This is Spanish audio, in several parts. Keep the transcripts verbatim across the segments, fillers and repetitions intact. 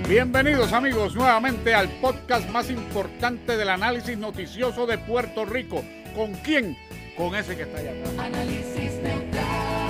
Bienvenidos amigos nuevamente al podcast más importante del análisis noticioso de Puerto Rico. ¿Con quién? Con ese que está allá atrás. Análisis Neutral.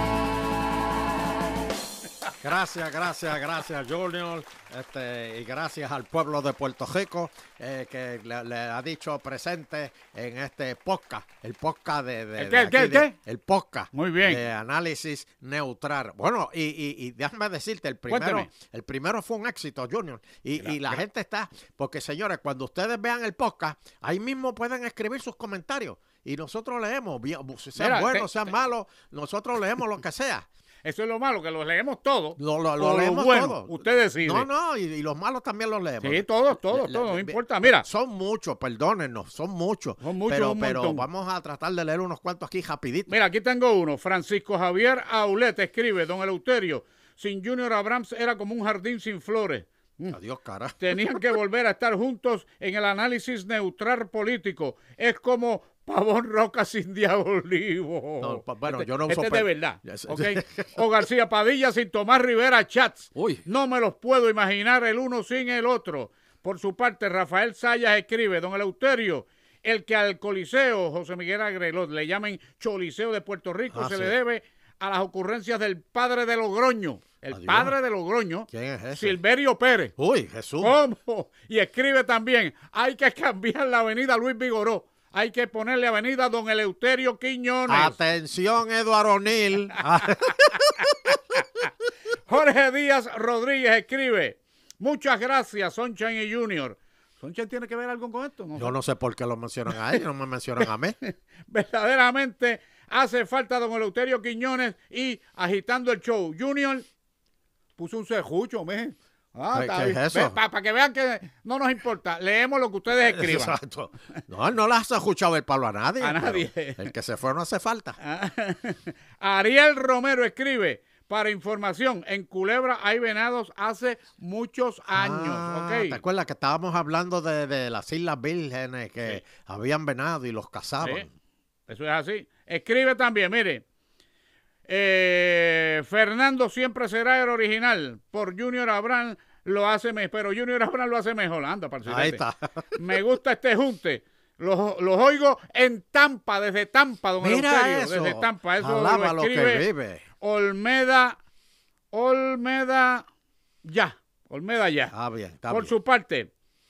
Gracias, gracias, gracias Junior, este, y gracias al pueblo de Puerto Rico eh, que le, le ha dicho presente en este podcast, el podcast de, de, ¿El qué, de el qué, aquí, el qué? de, el podcast Muy bien. de análisis neutral. Bueno, y, y, y déjame decirte, el primero, el primero fue un éxito, Junior, y, Gra- y la gra- gente está, porque señores, cuando ustedes vean el podcast, ahí mismo pueden escribir sus comentarios y nosotros leemos, bien, sean Mira, buenos, te- sean te- malos, nosotros leemos lo que sea. Eso es lo malo, que lo leemos todos. Lo, lo, lo o leemos bueno, todo. usted decide. No, no, y, y los malos también los leemos. Sí, todos, todos, Le- todos, no le- importa. Mira, Son muchos, perdónennos, son muchos. Son muchos, pero, un pero montón. vamos a tratar de leer unos cuantos aquí rapidito. mira, aquí tengo uno. Francisco Javier Aulet escribe, don Eleuterio, sin Junior Abrams era como un jardín sin flores. Adiós, cara. Tenían que volver a estar juntos en el análisis neutral político. Es como Pavón Roca sin Diabolivo. No, pa- bueno, este, yo no este uso es de pe- verdad. Ya sé. ¿Ok? O García Padilla sin Tomás Rivera Chats. Uy. No me los puedo imaginar el uno sin el otro. Por su parte, Rafael Sayas escribe, don Eleuterio, el que al Coliseo José Miguel Agrelot le llamen Choliseo de Puerto Rico Ah, se sí. le debe a las ocurrencias del padre de Logroño. El Adiós. padre de Logroño, ¿Quién es ese? Silverio Pérez. Uy, Jesús. ¿Cómo? Y escribe también, hay que cambiar la avenida Luis Vigoró. Hay que ponerle avenida Don Eleuterio Quiñones. Atención, Eduardo O'Neill. Jorge Díaz Rodríguez escribe, muchas gracias, Sunshine y Junior. ¿Sunshine tiene que ver algo con esto? No Yo sé. no sé por qué lo mencionan a ellos, no me mencionan a mí. Verdaderamente hace falta Don Eleuterio Quiñones y agitando el show. Junior puso un cejucho, me. Ah, ¿Qué- está qué bien. es eso? Para que vean que no nos importa. Leemos lo que ustedes escriban. Exacto. No, no le has escuchado el palo a nadie. A pero nadie. El que se fue no hace falta. Ariel Romero escribe, para información, en Culebra hay venados hace muchos años. Ah, ¿Ok? ¿te acuerdas que estábamos hablando de, de las Islas Vírgenes que Sí. habían venado y los cazaban? Sí, eso es así. Escribe también, mire, eh, Fernando siempre será el original. Por Junior Abraham lo hace mejor, pero Junior Abraham lo hace mejor. Anda, parcilete. Ahí está. Me gusta este junte. Los, los oigo en Tampa, desde Tampa, don Mira Eleuterio, eso. desde Tampa. Eso Alaba lo lo que escribe vive. Olmeda, Olmeda, ya, Olmeda ya. Ah, bien, está Por bien. su parte,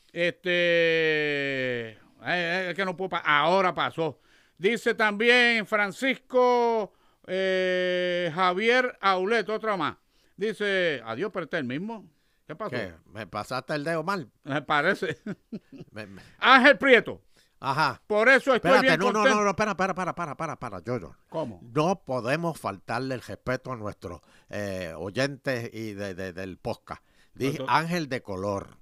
este, eh, eh, que no puedo, pa- ahora pasó. Dice también Francisco eh, Javier Aulet, otra más. Dice, adiós, pero este es el mismo. ¿Qué pasó? ¿Qué? ¿Me pasaste el dedo mal? Me parece. Me- me- Ángel Prieto. Ajá. Por eso estoy Espérate, bien no, no, contento. no, no, espera, espera, para, para, para, para, yo, yo. ¿Cómo? No podemos faltarle el respeto a nuestros eh, oyentes y de, de- del podcast. Dije Nosotros- Ángel de Color.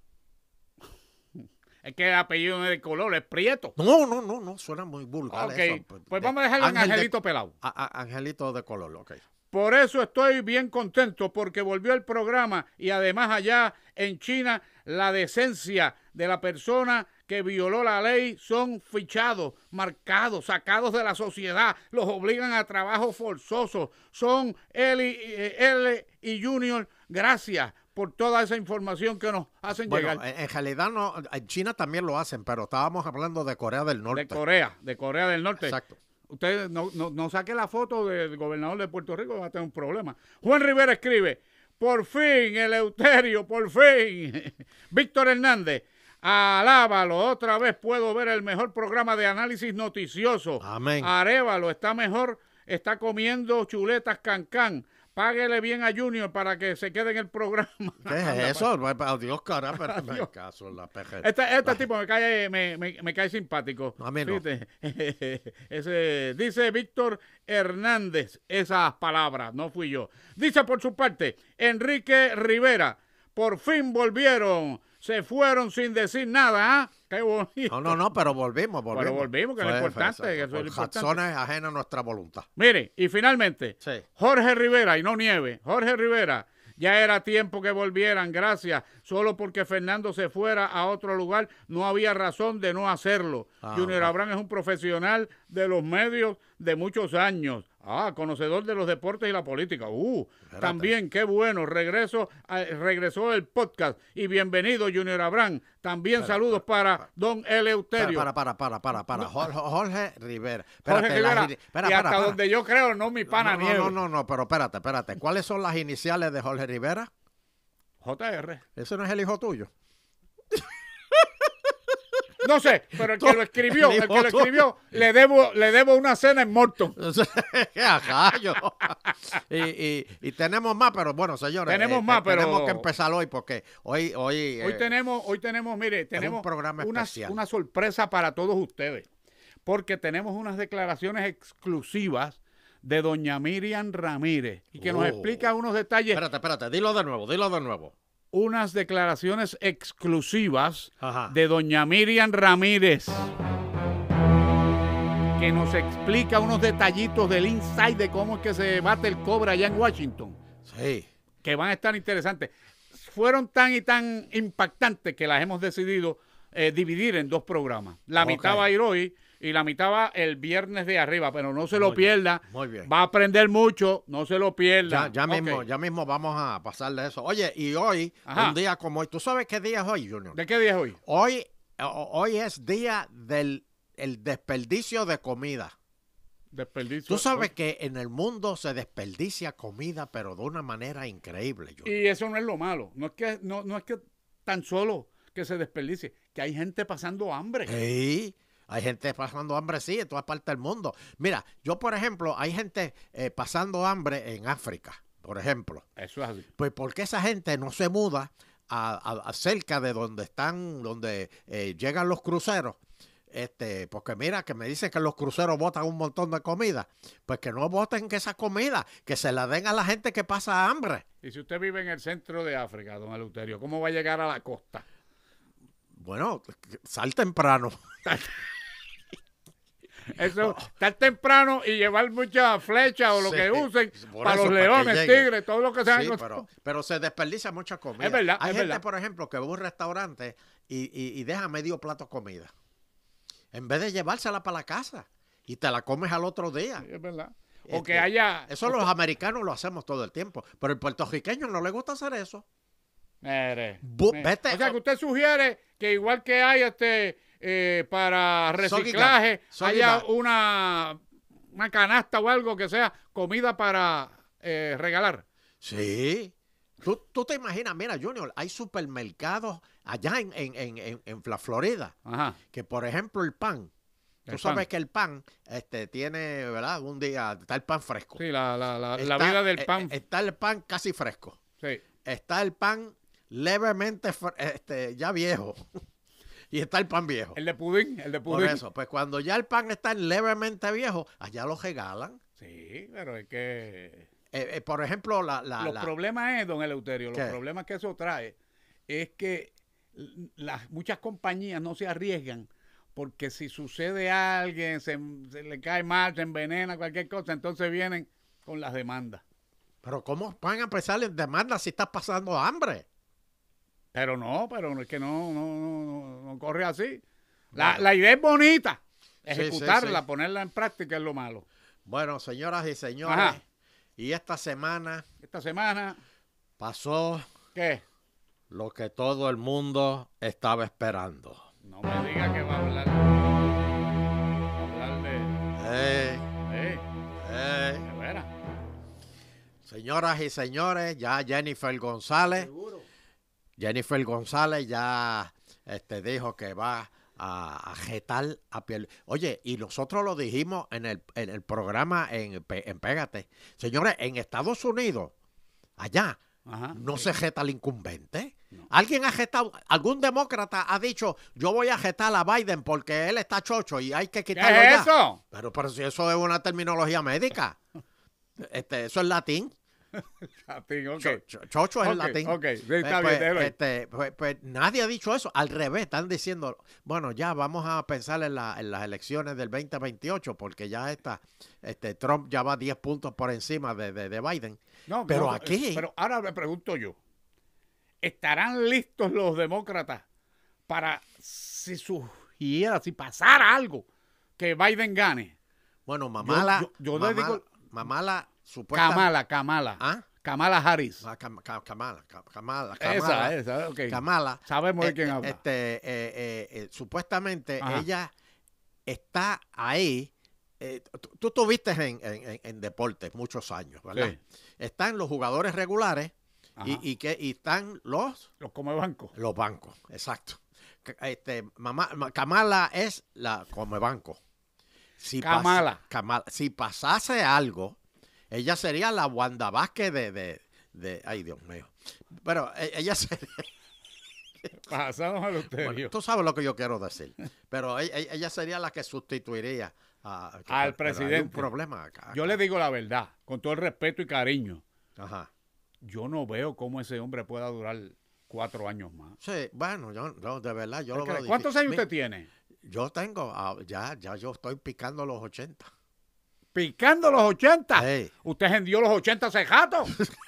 Es que el apellido no es de color, es Prieto. No, no, no, no, suena muy vulgar Ok, eso. pues De- vamos a dejarlo en Ángel de- Angelito Pelado. a- a- Angelito de Color, ok. Por eso estoy bien contento, porque volvió el programa y además allá en China la decencia de la persona que violó la ley son fichados, marcados, sacados de la sociedad, los obligan a trabajo forzoso. Son él y, eh, él y Junior, gracias por toda esa información que nos hacen Bueno, llegar. en, en realidad no, en China también lo hacen, pero estábamos hablando de Corea del Norte. De Corea, de Corea del Norte. Exacto. Usted no, no, no saque la foto del gobernador de Puerto Rico, va a tener un problema. Juan Rivera escribe, por fin, Eleuterio, por fin. Víctor Hernández, alábalo, otra vez puedo ver el mejor programa de análisis noticioso. Amén. Arévalo, está mejor, está comiendo chuletas cancán. Páguele bien a Junior para que se quede en el programa. ¿Qué es Anda, eso? Adiós, cara, pero me Adiós. caso en la peje. Este, este tipo me cae, me, me, me cae simpático. A mí no. Fíjate. Ese, dice Víctor Hernández esas palabras, no fui yo. Dice por su parte, Enrique Rivera, por fin volvieron, se fueron sin decir nada, ¿ah? Qué bonito. No, no, no, pero volvimos, volvimos. Pero volvimos, que es lo Fue- importante, fue- que eso es lo por importante. razones ajenas a nuestra voluntad. Mire, y finalmente, Sí. Jorge Rivera, y no nieve, Jorge Rivera, ya era tiempo que volvieran, gracias. Solo porque Fernando se fuera a otro lugar, no había razón de no hacerlo. Ah, Junior ah. Abraham es un profesional de los medios de muchos años. Ah, conocedor de los deportes y la política. Uh, Espérate. también, qué bueno. Regreso, a, regresó el podcast. Y bienvenido, Junior Abraham. También Espera, saludos para, para, don Eleuterio. Para, para, para, para, para. Jorge, Jorge Rivera. Jorge Espérate, Rivera. las ini- espera, y espera, hasta espera. donde yo creo, no mi pana No, no, Nieves. no, no, no, pero espérate, espérate. ¿Cuáles son las iniciales de Jorge Rivera? J R. ¿Ese no es el hijo tuyo? No sé, pero el que lo escribió, El el que lo hijo escribió, le debo, le debo una cena en Morton. Ajá, yo. y, y, y tenemos más, pero bueno, señores. Tenemos eh, más, pero- Tenemos que empezar hoy porque hoy... Hoy, Hoy eh, tenemos, hoy tenemos, mire, tenemos un programa una, especial. una sorpresa para todos ustedes, porque tenemos unas declaraciones exclusivas de doña Miriam Ramírez y que nos Oh. explica unos detalles, Espérate, espérate, dilo de nuevo, dilo de nuevo. unas declaraciones exclusivas Ajá. de doña Miriam Ramírez, que nos explica unos detallitos del inside de cómo es que se bate el cobre allá en Washington, Sí. que van a estar interesantes. Fueron tan y tan impactantes que las hemos decidido eh, dividir en dos programas. La Ok. mitad va a ir hoy y la mitad va el viernes de arriba, pero no se lo Muy bien, pierda. muy bien. Va a aprender mucho, no se lo pierda. Ya, ya mismo, Ok. ya mismo vamos a pasarle eso. Oye, y hoy, Ajá. un día como hoy, ¿tú sabes qué día es hoy, Junior? ¿De qué día es hoy? Hoy, o- hoy es día del el desperdicio de comida. Desperdicio. Tú sabes que en el mundo se desperdicia comida, pero de una manera increíble, Junior. Y eso no es lo malo. No es que, no, no es que tan solo que se desperdicie, que hay gente pasando hambre. Sí, hay gente pasando hambre, sí, en todas partes del mundo. Mira, yo, por ejemplo, hay gente eh, pasando hambre en África, por ejemplo. Eso es así. Pues porque esa gente no se muda a, a- a cerca de donde están, donde eh, llegan los cruceros. Este, porque mira, que me dicen que los cruceros botan un montón de comida. Pues que no boten que esa comida, que se la den a la gente que pasa hambre. Y si usted vive en el centro de África, don Eleuterio, ¿cómo va a llegar a la costa? Bueno, sal temprano. Eso, estar temprano y llevar muchas flechas o lo Sí, que usen por para eso, los para que leones, llegue. tigres, todo lo que sean. Sí, pero, pero se desperdicia mucha comida. Es verdad, Hay es gente, verdad. por ejemplo, que va a un restaurante y, y- y deja medio plato de comida. En vez de llevársela para la casa y te la comes al otro día. Es verdad. O Este, que haya... Eso los americanos lo hacemos todo el tiempo, pero el puertorriqueño no le gusta hacer eso. Mire, Bu- mire. vete- O sea, que usted sugiere que igual que hay este eh, para reciclaje, Soggy haya bag. una, una canasta o algo que sea comida para eh, regalar. Sí. ¿Tú, tú te imaginas, mira, Junior, hay supermercados allá en, en, en, en, en la Florida, Ajá. que por ejemplo el pan, tú El sabes pan. que el pan este, tiene, ¿verdad? Un día está el pan fresco. Sí, la, la, la, la Está- vida del eh, pan. eh, Está el pan casi fresco. Sí. Está el pan levemente fre- este, ya viejo. Y está el pan viejo. El de pudín, el de Por pudín. eso, pues cuando ya el pan está levemente viejo, allá lo regalan. Sí, pero es que... Eh, eh, por ejemplo, la... la, Los la- problemas es, don Eleuterio, los ¿Qué? problemas que eso trae es que las muchas compañías no se arriesgan porque si sucede a alguien, se, se le cae mal, se envenena, cualquier cosa, entonces vienen con las demandas. Pero ¿cómo van a empezar en demanda si estás pasando hambre? Pero no, pero es que no, no, no, no, no corre así. La, Bueno. la idea es bonita. Sí, sí, Ejecutarla, sí. ponerla en práctica es lo malo. Bueno, señoras y señores, Ajá. y esta semana Esta semana, pasó ¿qué? lo que todo el mundo estaba esperando. No me diga que va a hablar, va a hablar de... Eh, Eh, eh. de veras. Señoras y señores, ya Jennifer González, Seguro. Jennifer González ya este, dijo que va a, a jetar a piel. Oye, y nosotros lo dijimos en el, en el programa en, Pe- en Pégate. Señores, en Estados Unidos, allá, Ajá. no sí. se jeta al incumbente. No. ¿Alguien ha jetado, algún demócrata ha dicho, yo voy a jetar a Biden porque él está chocho y hay que ¿Qué quitarlo es ya? eso? Pero, pero si eso es una terminología médica. Este, eso es latín. Latín, ok. Cho- cho- chocho es Ok, latín. ok, sí, Pues, está pues, bien, déjalo ahí. este, pues, pues, nadie ha dicho eso. Al revés, están diciendo, bueno, ya vamos a pensar en, la- en las elecciones del veinte veintiocho porque ya está, este, Trump ya va diez puntos por encima de, de- de Biden. No, pero no, aquí- Pero ahora me pregunto yo, ¿estarán listos los demócratas para, si surgiera, si pasara algo, que Biden gane? Bueno, Mamala, yo, yo, yo Mamala, dedico, Mamala, supuestamente. Kamala, Kamala. ¿Ah? Kamala Harris. Ah, Cam- Cam- Kamala, Cam- Kamala, Esa, Kamala, esa, ok. Kamala. Sabemos de eh, quién eh, habla. Este, eh, eh, eh, supuestamente Ajá. ella está ahí. eh, tú, tú estuviste en, en, en, en deportes muchos años, ¿verdad? Sí. Están los jugadores regulares Ajá. y, y, que, y están los, Los come bancos. los bancos, exacto. Ca- Este, mamá, ma- Kamala es la come banco. Si pas- Kamala. Kamala. Si pasase algo, ella sería la Wanda Vázquez de, de, de- ay Dios mío. Pero e- ella sería, Pasamos al bueno, usterio. tú sabes lo que yo quiero decir, pero ella, ella sería la que sustituiría a, Al pero hay un presidente. problema acá. Yo le digo la verdad, con todo el respeto y cariño. Ajá. Yo no veo cómo ese hombre pueda durar cuatro años más. Sí, bueno, yo, yo de verdad, yo lo veo ¿Cuántos difícil. años Mira, usted tiene? Yo tengo, ah, ya, ya yo estoy picando los ochenta. Picando los ochenta. Hey. Usted vendió los ochenta cejatos.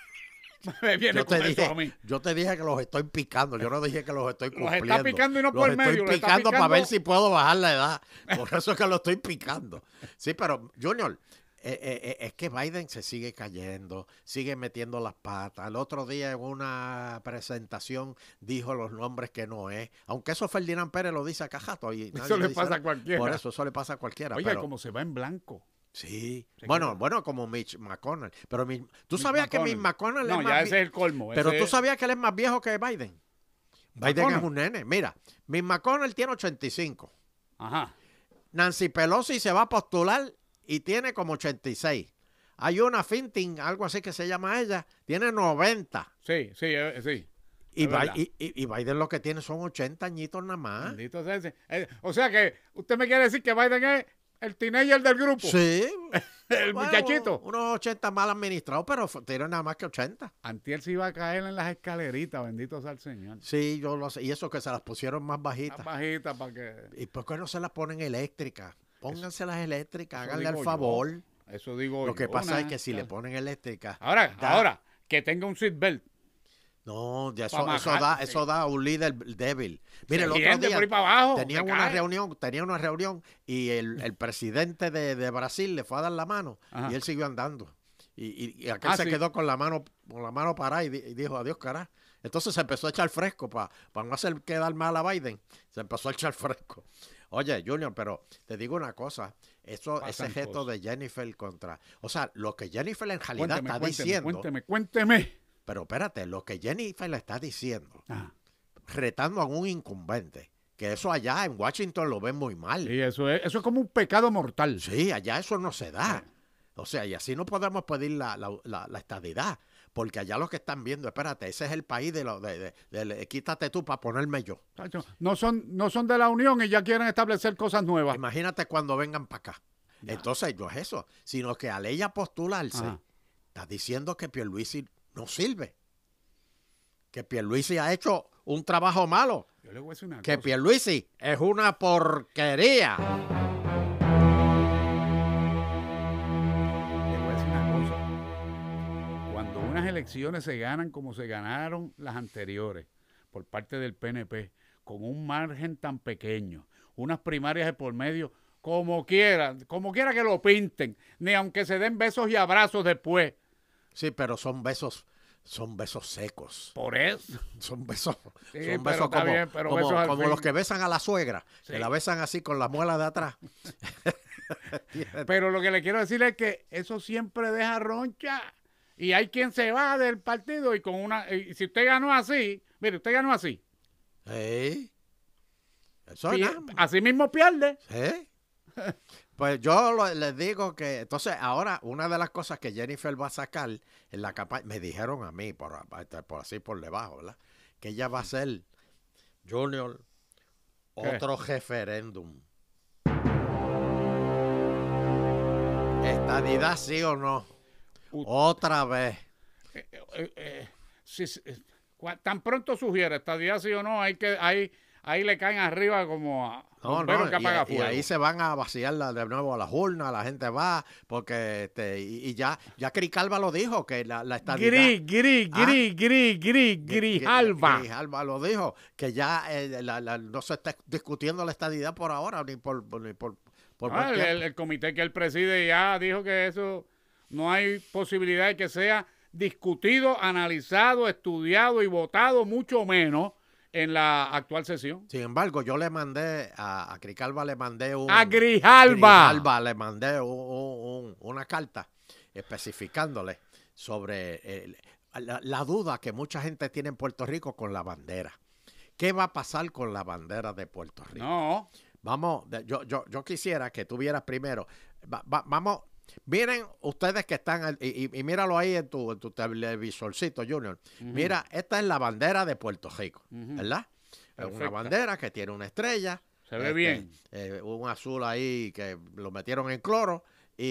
Me viene Yo te, con eso a dije, mí. yo te dije que los estoy picando, yo no dije que los estoy Los cumpliendo. está picando y no Los por estoy medio, los está picando para picando- ver si puedo bajar la edad. Por eso es que lo estoy picando. Sí, pero Junior, eh, eh, eh, es que Biden se sigue cayendo, sigue metiendo las patas. El otro día en una presentación dijo los nombres que no es. Aunque eso Ferdinand Pérez lo dice a cajato. Y nadie Eso le dice pasa nada. a cualquiera. Por eso, eso le pasa a cualquiera. Oiga, pero, como se va en blanco. sí. Se Bueno, queda. bueno, como Mitch McConnell. Pero mi- tú Mitch sabías que McConnell. Mitch McConnell No, es ya más ese es el colmo. pero ese tú es- sabías que él es más viejo que Biden. Biden McConnell. es un nene. Mira, Mitch McConnell tiene ochenta y cinco. Ajá. Nancy Pelosi se va a postular y tiene como ochenta y seis. Hay una Finting, algo así que se llama ella, tiene noventa. Sí, sí, eh, sí. Y, Es Bi- verdad. y- y- y Biden lo que tiene son ochenta añitos nada más. Bendito sea ese. Eh, o sea que usted me quiere decir que Biden es el teenager del grupo. Sí. El Bueno, muchachito. Unos ochenta mal administrados, pero f- tiene nada más que ochenta. Antier se iba a caer en las escaleritas, bendito sea el Señor. Sí, yo lo sé. Y eso que se las pusieron más Más bajitas. bajita para que... ¿Y por qué no se las ponen eléctricas? Pónganse las eléctricas, eso háganle digo el yo. favor. Eso digo Lo que yo, pasa es una- que si le ponen eléctrica. Ahora, da- ahora, que tenga un seatbelt. No, ya Pa' eso, eso majar, da, sí. eso da un líder débil. Mire, Se el otro hiende día por ahí para abajo, tenían se una cae. reunión, tenía una reunión y el, el presidente de, de Brasil le fue a dar la mano Ajá. y él siguió andando. Y, y, y aquel Ah, se sí. quedó con la mano, con la mano parada y, di- y dijo, adiós, carajo. Entonces se empezó a echar fresco para no hacer quedar mal a Biden. Se empezó a echar fresco. Oye, Junior, pero te digo una cosa. Eso, ese Pasan gesto cosas. de Jennifer contra... O sea, lo que Jennifer en realidad Cuénteme, está cuénteme, diciendo... cuénteme, cuénteme. Pero espérate, lo que Jennifer le está diciendo, Ajá. retando a un incumbente, que eso allá en Washington lo ven muy mal. Y eso es, eso es como un pecado mortal. Sí, allá eso no se da. O sea, y así no podemos pedir la, la, la, la estadidad, porque allá lo que están viendo, espérate, ese es el país de lo de, de, de- de- quítate tú para ponerme yo. Tacho, No son, no son de la Unión y ya quieren establecer cosas nuevas. Imagínate cuando vengan para acá. Entonces, no es eso, sino que al ella postularse, Ajá. está diciendo que Pierluisi no sirve. Que Pierluisi ha hecho un trabajo malo. Yo le voy a decir una Que cosa. Pierluisi es una porquería. Le voy a decir una cosa. Cuando unas elecciones se ganan como se ganaron las anteriores por parte del P N P, con un margen tan pequeño, unas primarias de por medio, como quiera, como quiera que lo pinten, ni aunque se den besos y abrazos después. Sí, pero son besos, son besos secos. Por eso. Son besos, Sí, son pero besos está como, bien, pero como, besos al como fin. los que besan a la suegra, Sí. que la besan así con la muela de atrás. Pero lo que le quiero decir es que eso siempre deja roncha. Y hay quien se va del partido y con una... Y si usted ganó así, mire, usted ganó así. Sí. Eso es Pier- nada. así mismo pierde. Sí. Pues yo lo- les digo que, entonces ahora una de las cosas que Jennifer va a sacar en la campaña, me dijeron a mí, por, por así por debajo, ¿verdad? Que ella va a hacer, Junior, ¿Qué? otro referéndum. ¿Estadidad sí o no? U- Otra vez. Eh, eh, eh, si- si- eh, cua- tan pronto sugiere estadía sí o no, hay que, ahí, ahí le caen arriba como a No, bomberos no, que y, apaga y fuego. ahí se van a vaciar la- de nuevo a las urnas, la gente va, porque este, y, y ya, ya Cricalva lo dijo, que la, la estadidad... Gris, gris, Ah. gris, gris, gris, Gri- grijalva. Grijalva lo dijo, que ya eh, la- la- no se está discutiendo la estadidad por ahora, ni por, por- ni por, por Ah, buen el, tiempo. el- el comité que él preside ya dijo que eso no hay posibilidad de que sea discutido, analizado, estudiado y votado, mucho menos en la actual sesión. Sin embargo, yo le mandé a, a Grijalva le mandé un ¡A Grijalva! Grijalva le mandé un- un- un- una carta especificándole sobre eh, la, la duda que mucha gente tiene en Puerto Rico con la bandera. ¿Qué va a pasar con la bandera de Puerto Rico? No, Vamos, de- yo, yo, yo quisiera que tuvieras primero, va- va- vamos, miren ustedes que están, al- y, y- y míralo ahí en tu, en tu televisorcito, Junior. Ujú. Mira, esta es la bandera de Puerto Rico, Ujú. ¿verdad? Es una Perfecta. bandera que tiene una estrella. se ve este, bien. eh, un azul ahí que lo metieron en cloro,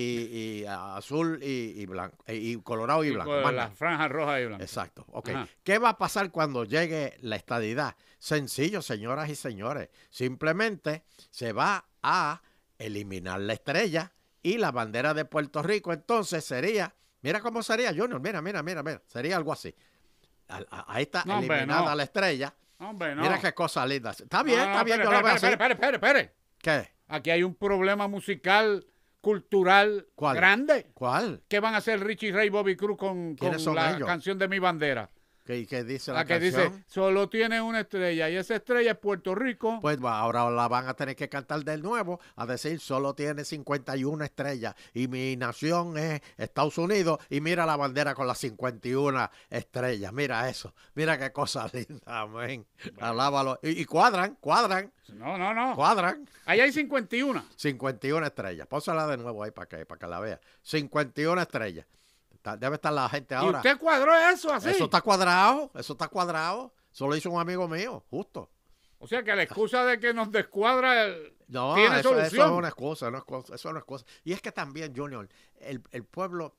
y, y azul y, y blanco, y, y colorado y, Y blanco. con más las nada. franjas rojas y blancas. Exacto. Ok. Ajá. ¿Qué va a pasar cuando llegue la estadidad? Sencillo, señoras y señores. Simplemente se va a eliminar la estrella y la bandera de Puerto Rico. Entonces sería, mira cómo sería, Junior. Mira, mira, mira, mira. Sería algo así. A- a- Ahí está No, hombre, eliminada no. la estrella. Hombre, no. Mira qué cosa linda. Está bien, No, no, está bien, espere, yo lo veo espere, así. espere, espere, espere, espere. ¿Qué? Aquí hay un problema musical, cultural ¿Cuál? grande. ¿Cuál? ¿Qué van a hacer Richie Ray y Bobby Cruz con, con ¿Quiénes son la ellos? canción de Mi Bandera? ¿Qué, qué dice la, La que canción? dice, solo tiene una estrella y esa estrella es Puerto Rico. Pues va, ahora la van a tener que cantar de nuevo, a decir, solo tiene cincuenta y una estrellas y mi nación es Estados Unidos y mira la bandera con las cincuenta y una estrellas. Mira eso, mira qué cosa linda, amén. Alábalo. Y, y cuadran, cuadran, No, no, no. cuadran. Ahí hay cincuenta y uno. cincuenta y una estrellas. Pónsela de nuevo ahí para que, para que la vea. cincuenta y una estrellas. Está- debe estar la gente ¿Y ahora. usted cuadró eso así? Eso está cuadrado, eso está cuadrado. Eso lo hizo un amigo mío, justo. O sea que la excusa de que nos descuadra el... No, tiene eso, eso solución. es una excusa, no es cosa, eso no es cosa. Y es que también, Junior, el, el pueblo,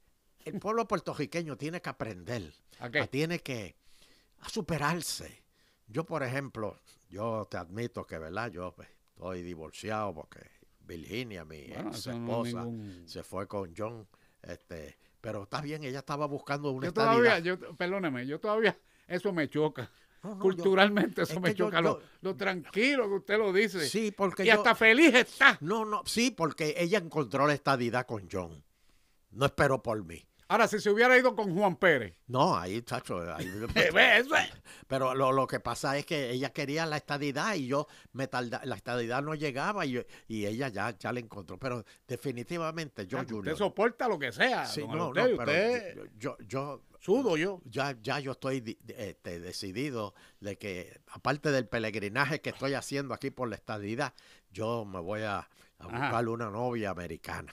el pueblo puertorriqueño tiene que aprender, ¿A qué? a- tiene que a superarse. Yo, por ejemplo, yo te admito que, ¿verdad? Yo pues, estoy divorciado porque Virginia, mi Bueno, ex eso no es esposa, ningún- se fue con John, este, pero está bien, ella estaba buscando una Yo estadidad. todavía, yo, perdóneme, yo todavía, eso me choca. No, no, yo- Culturalmente eso es me que yo- choca. yo- lo, lo tranquilo que usted lo dice. Sí, porque y yo- hasta feliz está. No, no, sí, porque ella encontró la estadidad con John. No esperó por mí. Ahora, si se hubiera ido con Juan Pérez. No, ahí, chacho, ahí- Ve, eso es- pero lo, lo que pasa es que ella quería la estadidad y yo me tarda, la estadidad no llegaba y, yo- y ella ya, ya la encontró. Pero definitivamente yo, usted Junior. soporta lo que sea. Sí, don no, no, Eleuterio, pero usted yo, yo, yo- sudo yo. ya, ya yo estoy di- este, decidido de que, aparte del peregrinaje que estoy haciendo aquí por la estadidad, yo me voy a, a Ajá. buscar una novia americana.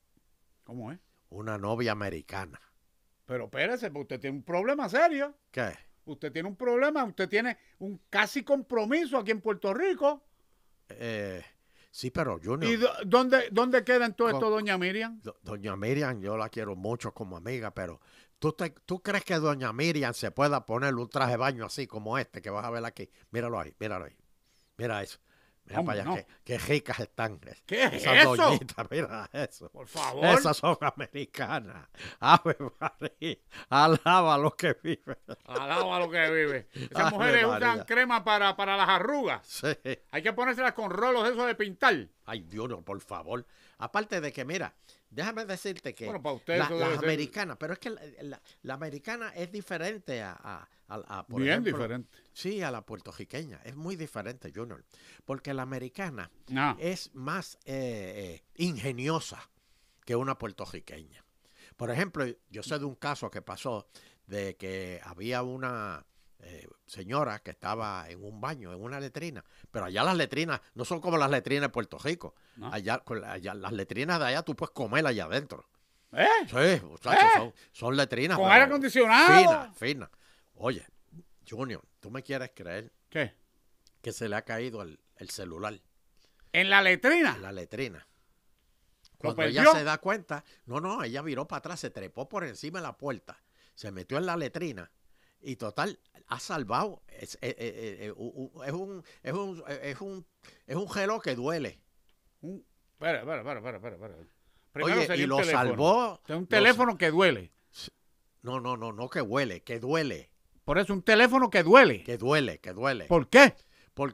¿Cómo es? Una novia americana. Pero espérese, porque usted tiene un problema serio. ¿Qué? Usted tiene un problema, usted tiene un casi compromiso aquí en Puerto Rico. Eh, sí, pero Junior. ¿Y do- dónde, dónde queda en todo esto, Con- doña Miriam? Do- Doña Miriam, yo la quiero mucho como amiga, pero ¿tú, te- ¿tú crees que Doña Miriam se pueda poner un traje de baño así como este que vas a ver aquí? Míralo ahí, míralo ahí. Mira eso. Mira Hombre, para allá, no. qué, qué ricas están. ¿Qué es Esas eso? doñitas, mira eso. Por favor. Esas son americanas. Ave María, alaba lo que vive. Alaba lo que vive. Esas Ave mujeres María. usan crema para, para las arrugas. Sí. Hay que ponérselas con rolos esos de pintar. Ay, Dios, no, por favor. Aparte de que, mira, déjame decirte que Bueno, para usted la- eso las debe ser americanas, pero es que la, la- la americana es diferente a, a- a- a, por bien ejemplo, diferente. Sí, a la puertorriqueña. Es muy diferente, Junior. Porque la americana No. es más eh, eh, ingeniosa que una puertorriqueña. Por ejemplo, yo sé de un caso que pasó de que había una eh, señora que estaba en un baño, en una letrina, pero allá las letrinas no son como las letrinas de Puerto Rico. No. Allá, con la- allá- las letrinas de allá tú puedes comer allá adentro. ¿Eh? Sí, muchachos, ¿Eh? son, son letrinas. Con pero aire acondicionado. Finas, finas. Oye, Junior, ¿tú me quieres creer ¿Qué? que se le ha caído el, el celular ¿En la letrina? en la letrina? ¿Lo Cuando ella perdió? se da cuenta, no, no, ella viró para atrás, se trepó por encima de la puerta, se metió en la letrina y total, ha salvado. Es, eh, eh, eh, u- u- es un, es un, es un, es un reloj que duele. Un- Espera, espera, espera, espera, espera, espera. Primero Oye, sería y un lo teléfono. salvó. Este es un lo teléfono que duele. sa- No, no, no, no que huele, que duele, Por eso un teléfono que duele. que duele, que duele. ¿Por qué? Porque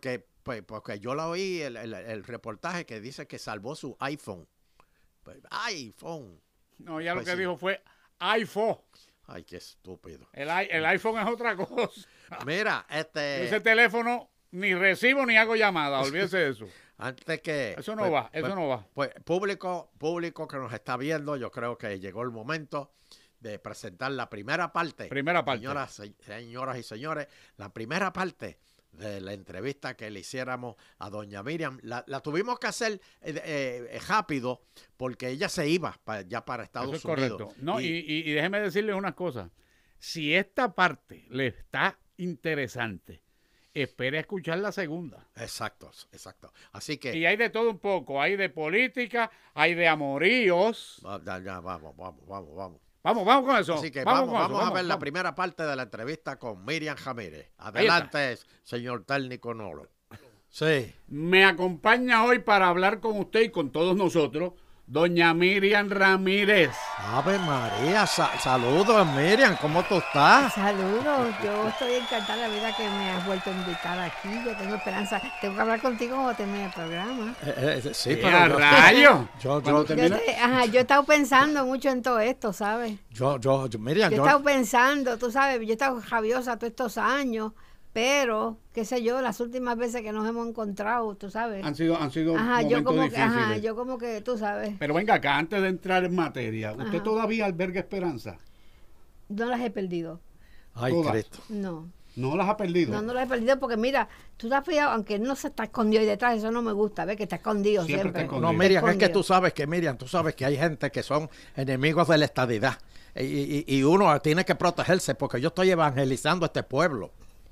Pues porque yo la oí, el, el, el reportaje que dice que salvó su iPhone. Pues, iPhone. No, ya Pues lo que sí. dijo fue iPhone. Ay, qué estúpido. El, i- el iPhone es otra cosa. Mira, este... Ese teléfono ni recibo ni hago llamada, olvídese de eso. Antes que... Eso no pues, va, eso pues, no va. Pues público, público que nos está viendo, yo creo que llegó el momento de presentar la primera parte. Primera parte. Señoras, se- señoras y señores, la primera parte de la entrevista que le hiciéramos a doña Miriam. La, la tuvimos que hacer eh, eh, rápido porque ella se iba pa- ya para Estados Eso es Unidos. correcto. No, y, Y- y, y déjeme decirles unas cosas. Si esta parte le está interesante, espere a escuchar la segunda. Exacto, exacto. Así que... Y hay de todo un poco. Hay de política, hay de amoríos. va- ya, ya, vamos, vamos, vamos, vamos. Vamos, vamos con eso. Así que vamos, con vamos, eso, a ver la vamos. primera parte de la entrevista con Miriam Ramírez. Adelante, señor técnico Nolo. Sí. Me acompaña hoy para hablar con usted y con todos nosotros, doña Miriam Ramírez. Ave María, sa- saludos Miriam, ¿cómo tú estás? Saludos, yo estoy encantada de la vida que me has vuelto a invitar aquí, yo tengo esperanza, tengo que hablar contigo cuando termine el programa. Eh, eh, sí, ¡Eh, pero a yo, rayo! yo, Cuando yo, termine- Yo, te- ajá, yo he estado pensando mucho en todo esto, ¿sabes? yo, yo, yo- Miriam, Yo he yo, estado pensando, tú sabes, yo he estado rabiosa todos estos años, pero, qué sé yo, las últimas veces que nos hemos encontrado, tú sabes. Han sido, han sido Ajá, yo momentos como que, difíciles. ajá, yo como que, tú sabes, Pero venga acá, antes de entrar en materia, ¿usted Ajá. todavía alberga esperanza? no las he perdido. ay, todas. Cristo. No, ¿No las ha perdido? no, no las he perdido porque mira, tú te has fijado, aunque él no se está escondido ahí detrás, eso no me gusta, ¿ves? Que está escondido Siempre está siempre. escondido. No, Miriam, es que escondido. tú sabes que, Miriam, tú sabes que hay gente que son enemigos de la estadidad. Y, y- y uno tiene que protegerse porque yo estoy evangelizando a este pueblo.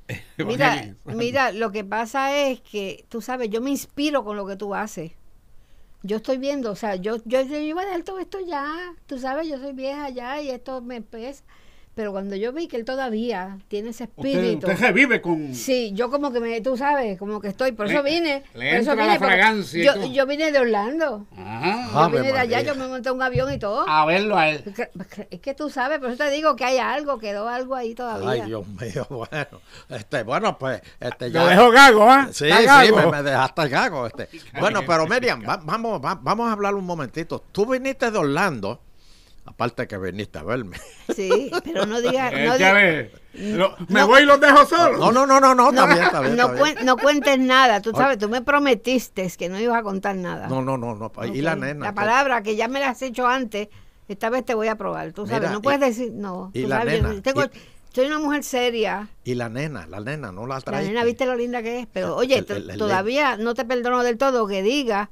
Mira, mira, lo que pasa es que, tú sabes, yo me inspiro con lo que tú haces. Yo estoy viendo, o sea, yo, yo, yo iba a dejar todo esto ya, tú sabes, yo soy vieja ya y esto me pesa. Pero cuando yo vi que él todavía tiene ese Usted, espíritu. usted revive con... Sí, yo como que me, tú sabes, como que estoy, por eso Le- vine. le por eso entra la porque fragancia y Yo, todo. yo vine de Orlando. Ajá. Yo Ave vine de allá, María. yo me monté en un avión y todo. A verlo a él. Es que tú sabes, por eso te digo que hay algo, quedó algo ahí todavía. Ay, Dios mío, bueno. Este, bueno, pues, este, Lo ya. dejo gago, ¿ah? Sí, Está sí, gago. me, me dejaste gago. Este. Bueno, pero Miriam, va- vamos, va- vamos a hablar un momentito. Tú viniste de Orlando, aparte que viniste a verme. Sí, pero no digas. Eh, No, ya di- ve. Lo- me no. voy y los dejo solos. No, no, no, no, no, no, está bien, está bien. no está bien. cuen- no cuentes nada, tú sabes, tú me prometiste que no ibas a contar nada. No, no, no, no. Y Ok. la nena. La que- palabra que ya me la has hecho antes, esta vez te voy a probar, tú sabes, Mira, no puedes y- decir, no, y tú la sabes, yo nena, tengo- y- soy una mujer seria, Y la nena, la nena, no la la traiste. nena, viste lo linda que es, pero oye, El- to- el- el- todavía no te perdono del todo que diga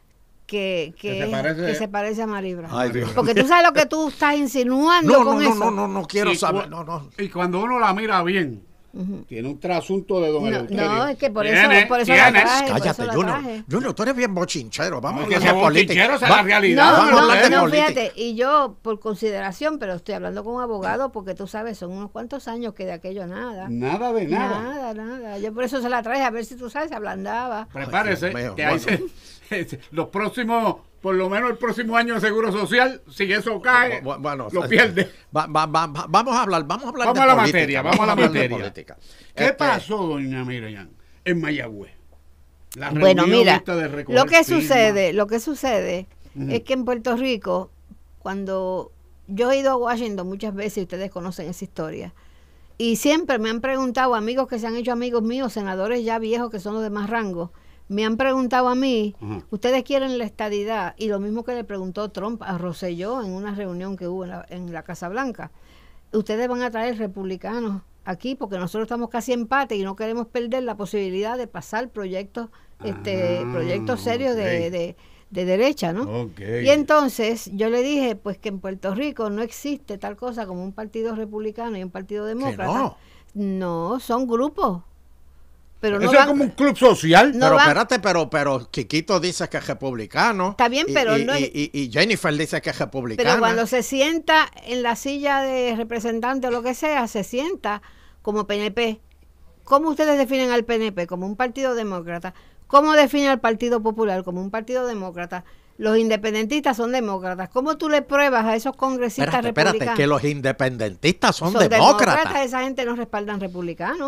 que, que, Que se parece- que se parece a Maribra. Ay, Dios. Porque tú sabes lo que tú estás insinuando No, no, con no, eso. no, no, no quiero Y saber. cu- No, no. Y cuando uno la mira bien, Ujú. tiene un trasunto de don No, Eleuterio. no, es que por Tiene, eso, por eso la tiene. traje, por Cállate, eso la Junior. traje. Junior, tú eres bien bochinchero. Vamos No, a que hablar ese de política. bochinchero sea Va- la realidad. No, Vamos a no, hablar de no, política. fíjate, y yo por consideración, pero estoy hablando con un abogado porque tú sabes, son unos cuantos años que de aquello nada. Nada de nada. Nada, nada. Yo por eso se la traje, a ver si tú sabes, se ablandaba. Prepárese, Ay, Dios mío, que ahí bueno. se- los próximos, por lo menos el próximo año de Seguro Social, si eso cae, Bu- Bueno, lo pierde. va- va- va- va- vamos a hablar, vamos a hablar Vamos de a la política, materia, vamos a la hablar de materia. política. ¿Qué Este, pasó, doña Miriam, en Mayagüez? La Bueno, reunión mira, esta de recoger lo que firmas. sucede, lo que sucede Ujú. es que en Puerto Rico, cuando yo he ido a Washington muchas veces, y ustedes conocen esa historia, y siempre me han preguntado, amigos que se han hecho amigos míos, senadores ya viejos que son los de más rango, me han preguntado a mí, Ajá. ustedes quieren la estadidad, y lo mismo que le preguntó Trump a Rosselló en una reunión que hubo en la, en la Casa Blanca, ustedes van a traer republicanos aquí porque nosotros estamos casi en empate y no queremos perder la posibilidad de pasar proyectos, este, Ah, proyectos serios ok. de, de, de derecha, ¿no? Ok. Y entonces yo le dije, pues que en Puerto Rico no existe tal cosa como un partido republicano y un partido demócrata. no. No, son grupos. Pero no Eso es van- como un club social. no pero va- espérate, pero, pero Quiquito dice que es republicano. Está bien, y- pero y, no es- y, y- y Jennifer dice que es republicana. Pero cuando se sienta en la silla de representante o lo que sea, se sienta como P N P. ¿Cómo ustedes definen al P N P? Como un partido demócrata. ¿Cómo definen al Partido Popular? Como un partido demócrata. Los independentistas son demócratas. ¿Cómo tú le pruebas a esos congresistas Espérate, espérate, republicanos? que los independentistas son, Son demócratas. Esa gente no respaldan republicanos.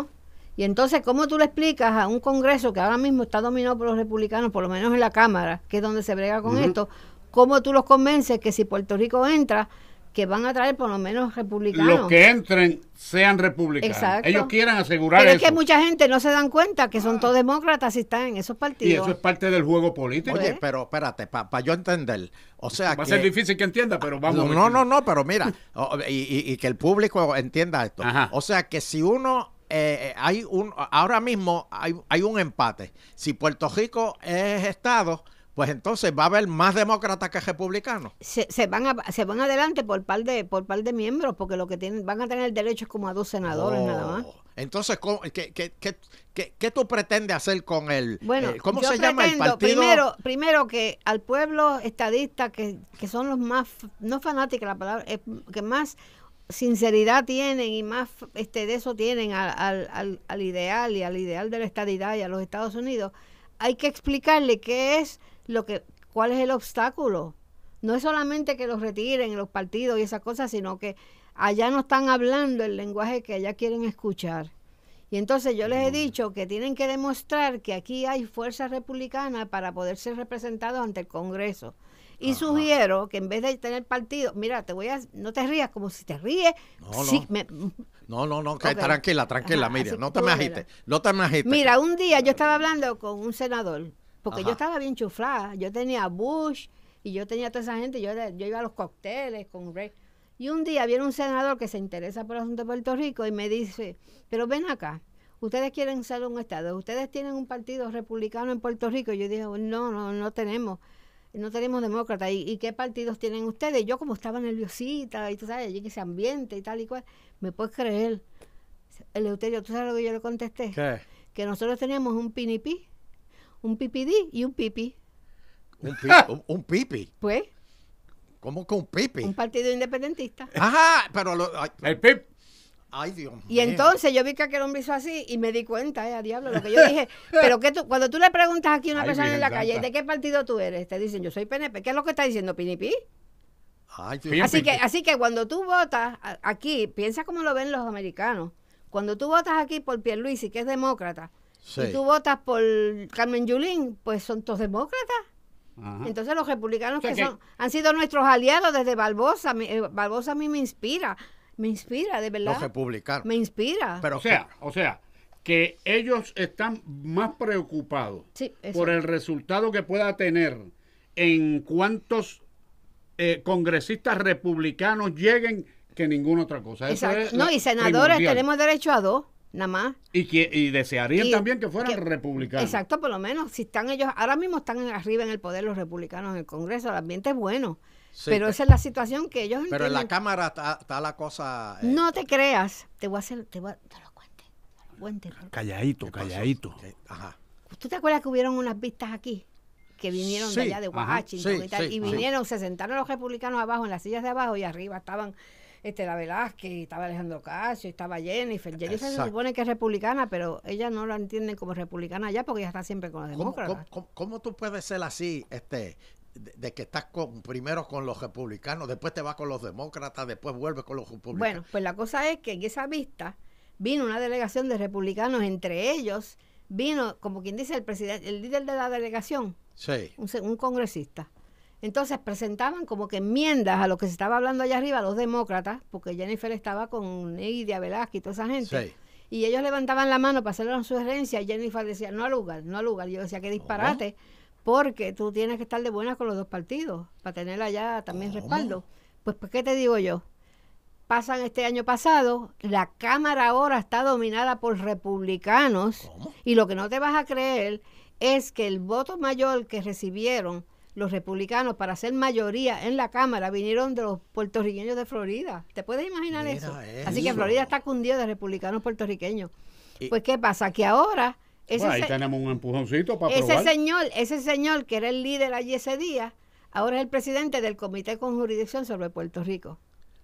Y entonces, ¿cómo tú le explicas a un Congreso que ahora mismo está dominado por los republicanos, por lo menos en la Cámara, que es donde se brega con uh-huh. esto, cómo tú los convences que si Puerto Rico entra, que van a traer por lo menos republicanos? Los que entren sean republicanos. Exacto. Ellos quieren asegurar Pero eso. es que mucha gente no se dan cuenta que son ah. todos demócratas y están en esos partidos. Y eso es parte del juego político. Oye, pero espérate, para pa yo entender. O sea Va que, a ser difícil que entienda, pero vamos. No, no, no, no, pero mira, y, y, y que el público entienda esto. Ajá. O sea que si uno... Eh, hay un ahora mismo hay, hay un empate. Si Puerto Rico es estado, pues entonces va a haber más demócratas que republicanos. Se, se van a, se van adelante por par de por par de miembros, porque lo que tienen van a tener el derecho es como a dos senadores oh, nada más. Entonces, ¿qué, qué, qué, qué, qué tú pretendes hacer con el bueno, eh, ¿cómo yo se llama el partido? Primero, primero que al pueblo estadista, que, que son los más, no fanáticos la palabra, eh, que más sinceridad tienen y más este de eso tienen al, al, al, al ideal y al ideal de la estadidad y a los Estados Unidos, hay que explicarle qué es lo que, cuál es el obstáculo. No es solamente que los retiren los partidos y esas cosas, sino que allá no están hablando el lenguaje que allá quieren escuchar. Y entonces yo les he dicho que tienen que demostrar que aquí hay fuerza republicana para poder ser representados ante el Congreso. Y Ajá. sugiero que en vez de tener partido, mira, te voy a, no te rías, como si te ríes. No, sí, no. Me, no, no, no, okay. tranquila, tranquila, Ajá, Miriam, no te me agites, no te me agites. Mira, un día yo estaba hablando con un senador, porque Ajá. yo estaba bien chuflada, yo tenía a Bush y yo tenía a toda esa gente, yo, yo iba a los cócteles con Ray. Y un día viene un senador que se interesa por el asunto de Puerto Rico y me dice, pero ven acá, ustedes quieren ser un estado, ustedes tienen un partido republicano en Puerto Rico. Y yo dije, no, no, no tenemos. No tenemos demócratas. ¿Y, ¿Y qué partidos tienen ustedes? Yo como estaba nerviosita y tú sabes, allí en ese ambiente y tal y cual, ¿me puedes creer? Eleuterio, ¿tú sabes lo que yo le contesté? ¿Qué? Que nosotros teníamos un P N P, un P P D y un P P. ¿Un, pi un, un pipi? Pues. ¿Cómo que un pipi? Un partido independentista. Ajá, pero... Lo, ay, el P I P. Ay, Dios mío. Y entonces yo vi que aquel hombre hizo así y me di cuenta, eh, a diablo, lo que yo dije. Pero que tú, cuando tú le preguntas aquí a una Ay, persona en la santa. calle, ¿de qué partido tú eres? Te dicen, yo soy P N P. ¿Qué es lo que está diciendo P N P? Ay, así, que, así que cuando tú votas aquí, piensa como lo ven los americanos. Cuando tú votas aquí por Pierluisi, que es demócrata, sí. y tú votas por Carmen Yulín, pues son todos demócratas. Ajá. Entonces los republicanos, o sea, que, que son, han sido nuestros aliados desde Barbosa. Mi, eh, Barbosa a mí me inspira. Me inspira, de verdad. Los republicanos. Me inspira. Pero, o sea, o sea, que ellos están más preocupados sí, por el resultado que pueda tener en cuántos eh, congresistas republicanos lleguen que ninguna otra cosa. Eso es no, y senadores primordial. Tenemos derecho a dos, nada más. Y, que, y desearían y, también que fueran que, republicanos. Exacto, por lo menos. Si están ellos, ahora mismo están arriba en el poder los republicanos en el Congreso, el ambiente es bueno. Sí, pero esa es la situación que ellos pero entienden. en la Cámara está, está la cosa... Eh. No te creas. Te voy a hacer... Te, voy a, te lo cuente. Te lo cuente. Calladito, calladito. Ajá. ¿Tú te acuerdas que hubieron unas vistas aquí? Que vinieron sí, de allá de Washington sí, y tal. Sí, y vinieron, sí. se sentaron los republicanos abajo, en las sillas de abajo, y arriba estaban este la Velázquez, estaba Alejandro Ocasio, estaba Jennifer. Jennifer Exacto. se supone que es republicana, pero ella no la entienden como republicana allá porque ella está siempre con los demócratas. ¿Cómo, cómo, cómo tú puedes ser así, este... De, de que estás con, primero con los republicanos, después te vas con los demócratas, después vuelves con los republicanos? Bueno, pues la cosa es que en esa vista vino una delegación de republicanos, entre ellos vino, como quien dice, el presidente, el líder de la delegación, sí. un, un congresista. Entonces presentaban como que enmiendas a lo que se estaba hablando allá arriba, los demócratas, porque Jennifer estaba con Nidia Velázquez y toda esa gente. Sí. Y ellos levantaban la mano para hacerle una sugerencia y Jennifer decía, no al lugar, no al lugar. Yo decía, qué disparate. Oh. Porque tú tienes que estar de buenas con los dos partidos para tener allá también ¿Cómo? respaldo. Pues, pues, ¿qué te digo yo? Pasan este año pasado, la Cámara ahora está dominada por republicanos. ¿Cómo? Y lo que no te vas a creer es que el voto mayor que recibieron los republicanos para ser mayoría en la Cámara vinieron de los puertorriqueños de Florida. ¿Te puedes imaginar eso? eso? Así que Florida está cundido de republicanos puertorriqueños. Y, pues, ¿qué pasa? Que ahora... Ese bueno, ahí tenemos un empujoncito para ese probar. señor, ese señor que era el líder allí ese día, ahora es el presidente del Comité con Jurisdicción sobre Puerto Rico.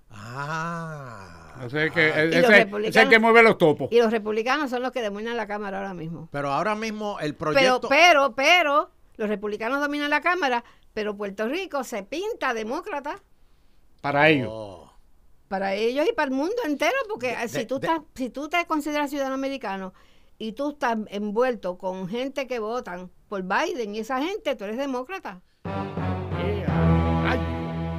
Ah. O sea que, ah. Ese, ese es el que mueve los topos. Y los republicanos son los que dominan la Cámara ahora mismo. Pero ahora mismo el proyecto... Pero, pero, pero, los republicanos dominan la Cámara, pero Puerto Rico se pinta demócrata. Para ellos. Oh. Para ellos y para el mundo entero, porque de, si, de, tú de, estás, si tú te consideras ciudadano americano y tú estás envuelto con gente que votan por Biden y esa gente, tú eres demócrata. Yeah. Ay.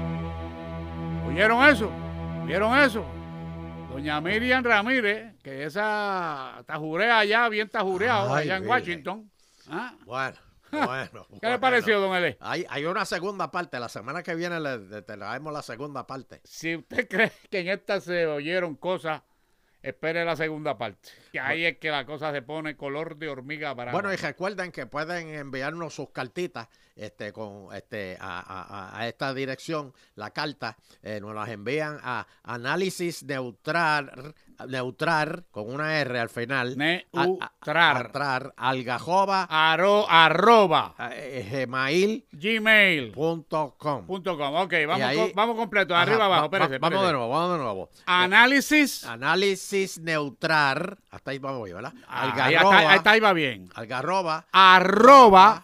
¿Oyeron eso? ¿Vieron eso? Doña Miriam Ramírez, que esa tajurea allá, bien tajureado, Ay, allá en mire. Washington. ¿Ah? Bueno, bueno. ¿Qué bueno. le pareció, don Elé? Hay, hay una segunda parte. La semana que viene le, le traemos la segunda parte. Si usted cree que en esta se oyeron cosas, espere la segunda parte. Que ahí es que la cosa se pone color de hormiga para. Bueno, y recuerden que pueden enviarnos sus cartitas este, con, este, a, a- a esta dirección, la carta, eh, nos las envían a análisis neutral, neutral, con una R al final. Neutrar. Neutrar, algajoba, Aro, arroba eh, gmail gmail punto com. punto com. Ok, vamos, ahí- co- vamos completo, Ajá, arriba va- abajo. va- Espérese, vamos espérese. de nuevo, vamos de nuevo. Análisis. Análisis neutral, hasta ahí vamos, ¿verdad? Ah, ahí, Algarroba, hasta, ahí está, ahí va bien. algarroba, Arroba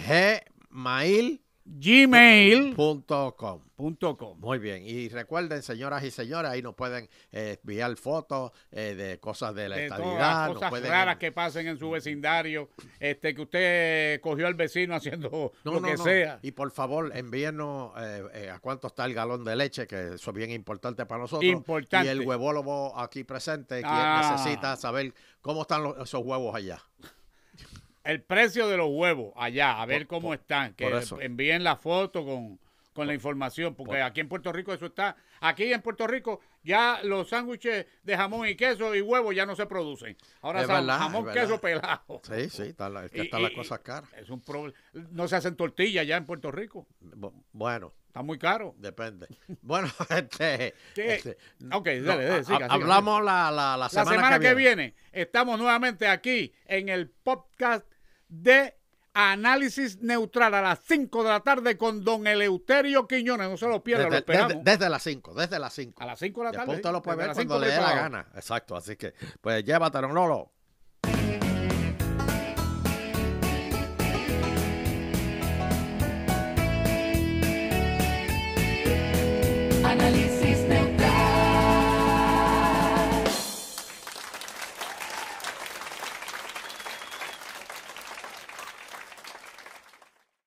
gmail gmail punto com. punto com. Muy bien, y recuerden, señoras y señores, ahí nos pueden eh, enviar fotos eh, de cosas de la De todas estadidad. las nos cosas pueden- raras que pasen en su vecindario, este que usted cogió al vecino haciendo No, lo no, que no. sea. Y por favor, envíennos eh, eh, a cuánto está el galón de leche, que eso es bien importante para nosotros. Importante. Y el huevólogo aquí presente, quien Ah. necesita saber cómo están los- esos huevos allá. El precio de los huevos allá, a ver Por- cómo por- están. Que por eso. envíen la foto con, con la información, porque por- aquí en Puerto Rico eso está. Aquí en Puerto Rico ya los sándwiches de jamón y queso y huevo ya no se producen. Ahora Es son verdad, jamón, es queso, verdad. pelado. Sí, sí, está la- es que Y- están y- las cosas caras. Es un problema. No se hacen tortillas ya en Puerto Rico. Bu- Bueno, Está muy caro. depende. Bueno, este... ¿Qué? este, Ok, dale, no, dale, ha- siga, siga, hablamos la, la, la La semana, semana que viene estamos nuevamente aquí en el podcast de Análisis Neutral a las cinco de la tarde con don Eleuterio Quiñones. No se lo pierda, lo Desde, esperamos. desde- desde las cinco, desde las cinco. A las cinco de la Y tarde. después usted lo puede desde ver las cuando cinco le dé la preparado. gana. Exacto, así que, pues llévatelo, no lo.